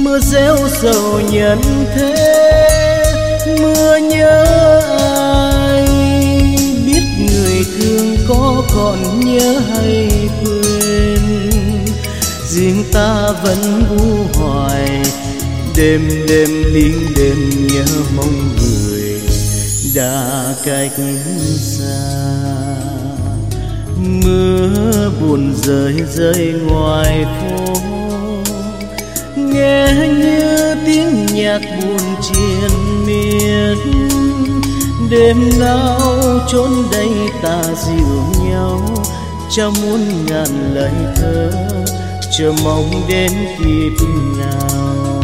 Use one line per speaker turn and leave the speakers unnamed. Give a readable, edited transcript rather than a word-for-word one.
mưa reo sầu nhân thế, mưa nhớ ai, biết người thương có còn nhớ hay quên. Riêng ta vẫn u hoài, đêm đêm tiếng đêm nhớ mong người đã cách xa. Mưa buồn rơi rơi ngoài phố, nghe như tiếng nhạc buồn triền miên. Đêm nào chốn đây ta dịu nhau, cho muôn ngàn lời thơ, chờ mong đến kịp nào.